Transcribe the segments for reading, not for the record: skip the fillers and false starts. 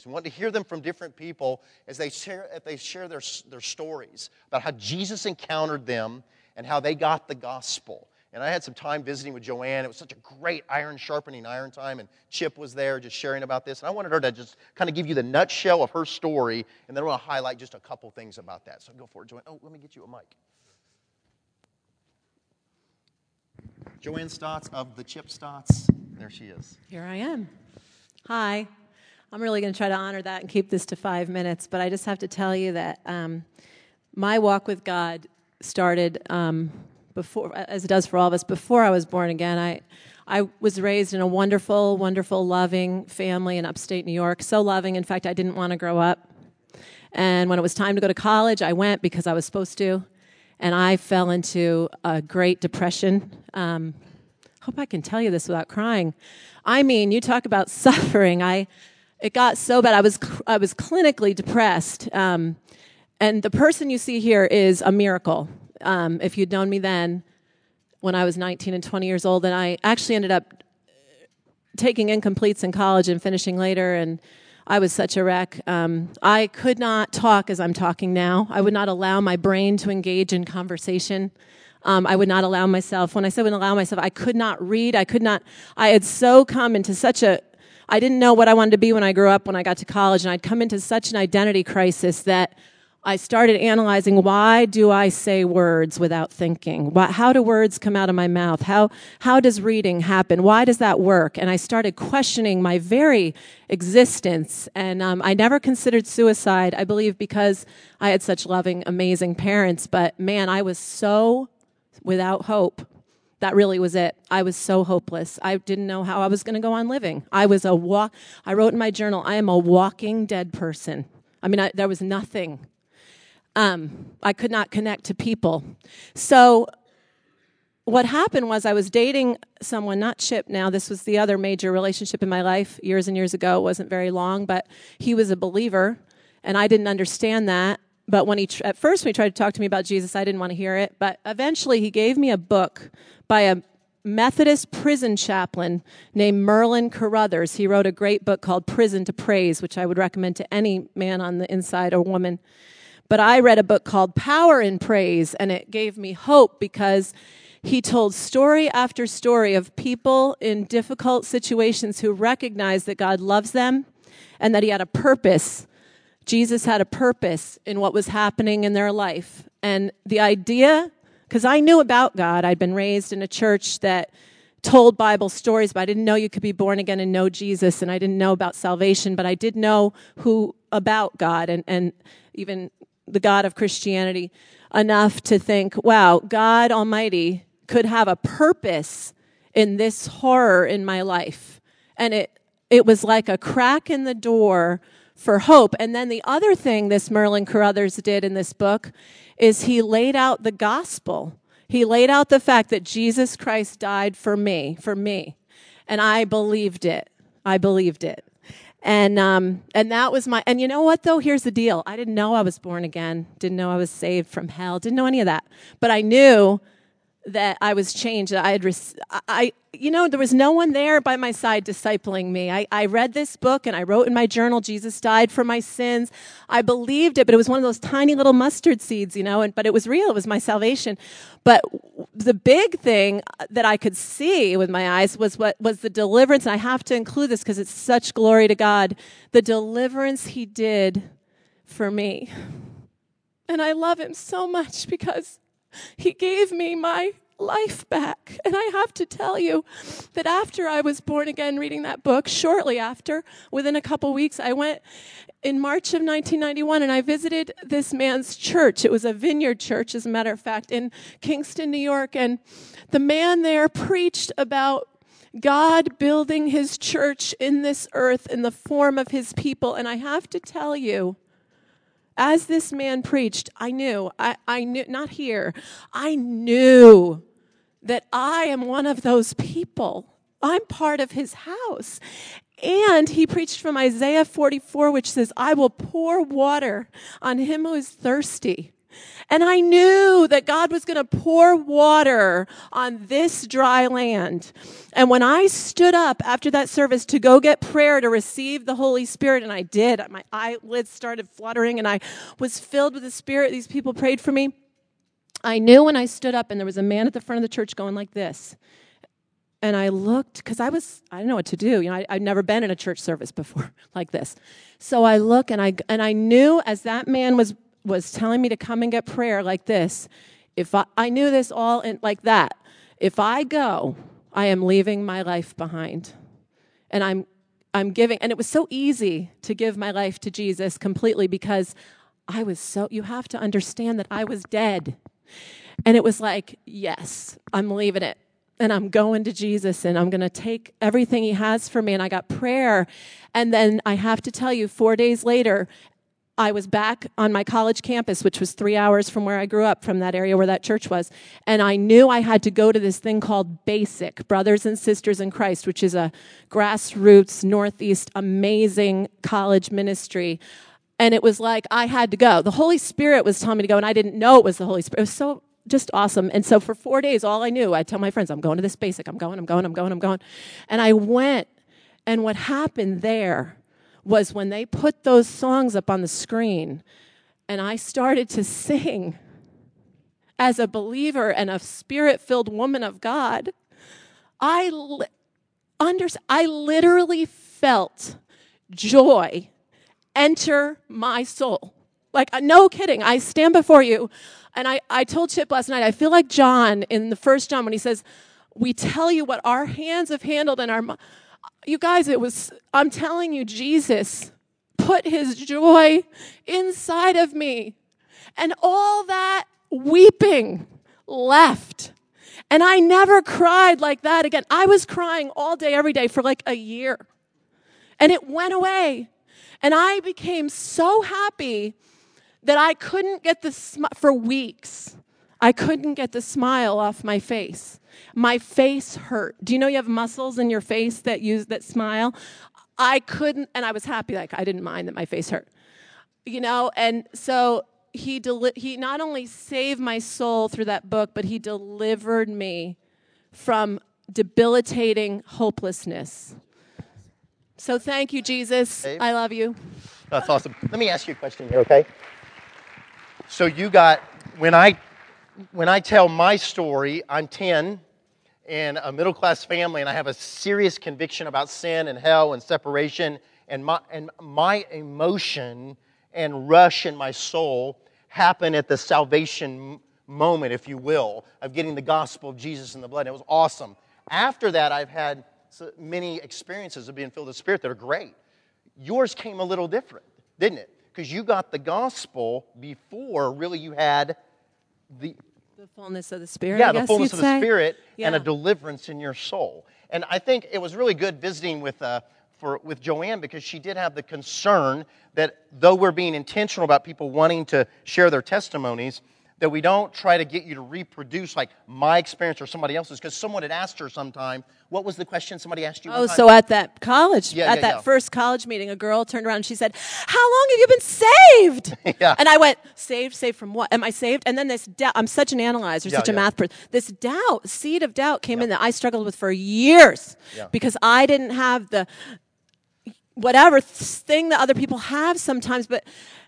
testimonies. We want to hear them from different people as they share their stories about how Jesus encountered them and how they got the gospel. And I had some time visiting with Joanne. It was such a great sharpening iron time, and Chip was there just sharing about this. And I wanted her to just kind of give you the nutshell of her story, and then I want to highlight just a couple things about that. So go for it, Joanne. Oh, let me get you a mic. Joanne Stotts of the Chip Stotts. There she is. Here I am. Hi. I'm really going to try to honor that and keep this to 5 minutes, but I just have to tell you that my walk with God started before, as it does for all of us, before I was born again. I was raised in a wonderful, wonderful, loving family in upstate New York. So loving, in fact, I didn't want to grow up. And when it was time to go to college, I went because I was supposed to. And I fell into a Great Depression. Hope I can tell you this without crying. I mean, you talk about suffering. It got so bad. I was clinically depressed. And the person you see here is a miracle. If you'd known me then, when I was 19 and 20 years old, and I actually ended up taking incompletes in college and finishing later, and I was such a wreck. I could not talk as I'm talking now. I would not allow my brain to engage in conversation. I would not allow myself, when I say wouldn't allow myself, I could not read. I had so come into I didn't know what I wanted to be when I grew up, when I got to college, and I'd come into such an identity crisis that I started analyzing, why do I say words without thinking? How do words come out of my mouth? How does reading happen? Why does that work? And I started questioning my very existence. And I never considered suicide, I believe, because I had such loving, amazing parents. But man, I was so without hope. That really was it. I was so hopeless. I didn't know how I was going to go on living. I wrote in my journal, I am a walking dead person. I mean, there was nothing. I could not connect to people. So what happened was I was dating someone, not Chip now. This was the other major relationship in my life years and years ago. It wasn't very long, but he was a believer, and I didn't understand that. But at first when he tried to talk to me about Jesus, I didn't want to hear it. But eventually he gave me a book by a Methodist prison chaplain named Merlin Carothers. He wrote a great book called Prison to Praise, which I would recommend to any man on the inside or woman. But I read a book called Power in Praise, and it gave me hope because he told story after story of people in difficult situations who recognized that God loves them and that he had a purpose. Jesus had a purpose in what was happening in their life. And the idea, because I knew about God, I'd been raised in a church that told Bible stories, but I didn't know you could be born again and know Jesus, and I didn't know about salvation, but I did know about God and even the God of Christianity enough to think, wow, God Almighty could have a purpose in this horror in my life. And it was like a crack in the door for hope. And then the other thing this Merlin Carothers did in this book is he laid out the gospel. He laid out the fact that Jesus Christ died for me. And I believed it. And that was and you know what though? Here's the deal. I didn't know I was born again. Didn't know I was saved from hell. Didn't know any of that. But I knew that I was changed. That there was no one there by my side discipling me. I read this book and I wrote in my journal, Jesus died for my sins. I believed it, but it was one of those tiny little mustard seeds, but it was real. It was my salvation. But the big thing that I could see with my eyes was the deliverance. And I have to include this because it's such glory to God. The deliverance he did for me. And I love him so much because he gave me my life back. And I have to tell you that after I was born again reading that book, shortly after, within a couple weeks, I went in March of 1991 and I visited this man's church. It was a vineyard church, as a matter of fact, in Kingston, New York. And the man there preached about God building his church in this earth in the form of his people. And I have to tell you, as this man preached, I knew, not here, I knew that I am one of those people. I'm part of his house. And he preached from Isaiah 44, which says, I will pour water on him who is thirsty. And I knew that God was going to pour water on this dry land. And when I stood up after that service to go get prayer to receive the Holy Spirit, and I did, my eyelids started fluttering and I was filled with the Spirit. These people prayed for me. I knew when I stood up and there was a man at the front of the church going like this. And I looked, because I didn't know what to do. I'd never been in a church service before like this. So I look and I knew as that man was telling me to come and get prayer like this, if I knew this all in like that, if I go, I am leaving my life behind. And I'm giving, and it was so easy to give my life to Jesus completely because you have to understand that I was dead. And it was like, yes, I'm leaving it. And I'm going to Jesus, and I'm going to take everything he has for me. And I got prayer. And then I have to tell you, 4 days later, I was back on my college campus, which was 3 hours from where I grew up, from that area where that church was. And I knew I had to go to this thing called BASIC, Brothers and Sisters in Christ, which is a grassroots, Northeast, amazing college ministry. And it was like I had to go. The Holy Spirit was telling me to go, and I didn't know it was the Holy Spirit. It was so just awesome. And so for 4 days, all I knew, I'd tell my friends, I'm going to this BASIC. I'm going. And I went, and what happened there was when they put those songs up on the screen, and I started to sing as a believer and a Spirit-filled woman of God, I literally felt joy enter my soul. Like, no kidding. I stand before you, and I told Chip last night, I feel like John in the 1 John when he says, we tell you what our hands have handled and you guys, I'm telling you, Jesus put his joy inside of me, and all that weeping left. And I never cried like that again. I was crying all day, every day for like a year, and it went away. And I became so happy that I couldn't get for weeks. I couldn't get the smile off my face. My face hurt. Do you know you have muscles in your face that smile? I couldn't, and I was happy. Like, I didn't mind that my face hurt. And so he not only saved my soul through that book, but he delivered me from debilitating hopelessness. So thank you, Jesus. Dave? I love you. That's awesome. Let me ask you a question here, okay? So you got, when I tell my story, I'm 10 in a middle-class family, and I have a serious conviction about sin and hell and separation, and my emotion and rush in my soul happen at the salvation moment, if you will, of getting the gospel of Jesus in the blood. It was awesome. After that, I've had many experiences of being filled with the Spirit that are great. Yours came a little different, didn't it? Because you got the gospel before really you had the fullness of the Spirit. Yeah, the fullness of the Spirit yeah. And a deliverance in your soul. And I think it was really good visiting with Joanne, because she did have the concern that though we're being intentional about people wanting to share their testimonies, that we don't try to get you to reproduce like my experience or somebody else's. Because someone had asked her sometime, what was the question somebody asked you? Oh, so at that college, first college meeting, a girl turned around and she said, how long have you been saved? Yeah. And I went, saved from what? Am I saved? And then this doubt, I'm such an analyzer, such a math person. This doubt, seed of doubt came in that I struggled with for years because I didn't have the whatever thing that other people have sometimes, but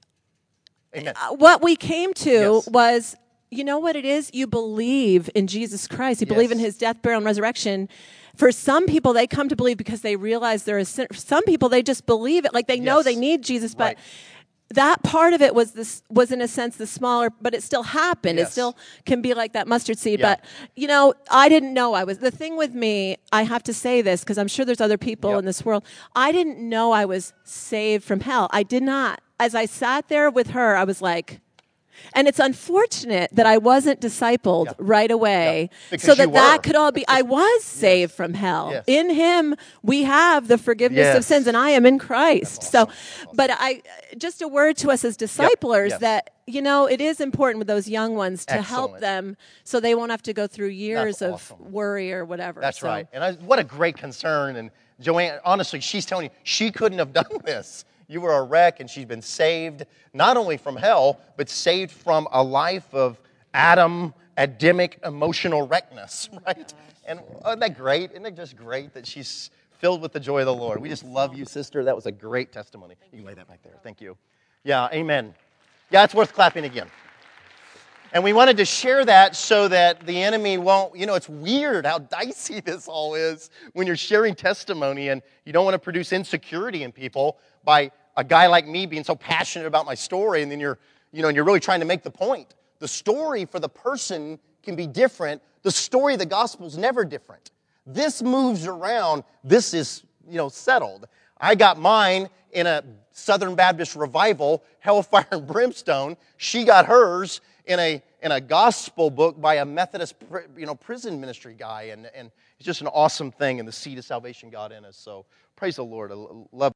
what we came to was, you know what it is? You believe in Jesus Christ. You believe in his death, burial, and resurrection. For some people, they come to believe because they realize they're a sinner. Some people, they just believe it. Like they know they need Jesus, but that part of it was in a sense the smaller, but it still happened. It still can be like that mustard seed. But, I didn't know the thing with me, I have to say this because I'm sure there's other people in this world. I didn't know I was saved from hell. I did not. As I sat there with her, I was like, and it's unfortunate that I wasn't discipled right away so that could all be, I was saved from hell. Yes. In him, we have the forgiveness of sins, and I am in Christ. Awesome. But just a word to us as disciplers that, it is important with those young ones to help them so they won't have to go through years of worry or whatever. That's right. And what a great concern. And Joanne, honestly, she's telling you, she couldn't have done this You were a wreck, and she's been saved, not only from hell, but saved from a life of Adamic emotional wreckness, right? And isn't that great? Isn't it just great that she's filled with the joy of the Lord? We just love you, sister. That was a great testimony. You can lay that back there. Thank you. Yeah, amen. Yeah, it's worth clapping again. And we wanted to share that so that the enemy won't, it's weird how dicey this all is when you're sharing testimony, and you don't want to produce insecurity in people by a guy like me being so passionate about my story, and then you're really trying to make the point. The story for the person can be different. The story of the gospel is never different. This moves around. This is, settled. I got mine in a Southern Baptist revival, hellfire and brimstone. She got hers in a gospel book by a Methodist, prison ministry guy, and it's just an awesome thing, and the seed of salvation got in us. So praise the Lord. I love